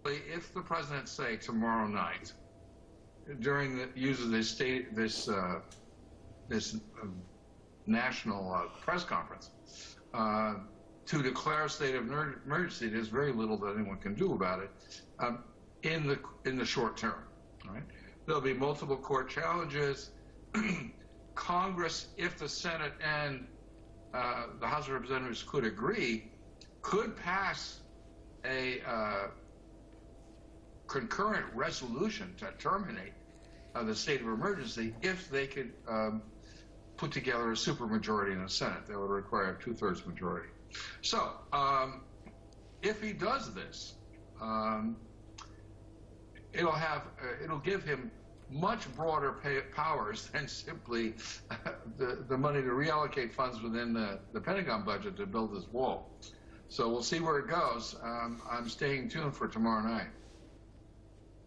if the president, say, tomorrow night, during the uses this national press conference, to declare a state of emergency, there's very little that anyone can do about it in the short term. Right? There'll be multiple court challenges. Congress, if the Senate and the House of Representatives could agree, could pass a concurrent resolution to terminate the state of emergency if they could put together a supermajority in the Senate. That would require a 2/3 majority. So, if he does this, it'll give him much broader powers than simply the money to reallocate funds within the Pentagon budget to build this wall. So we'll see where it goes. I'm staying tuned for tomorrow night.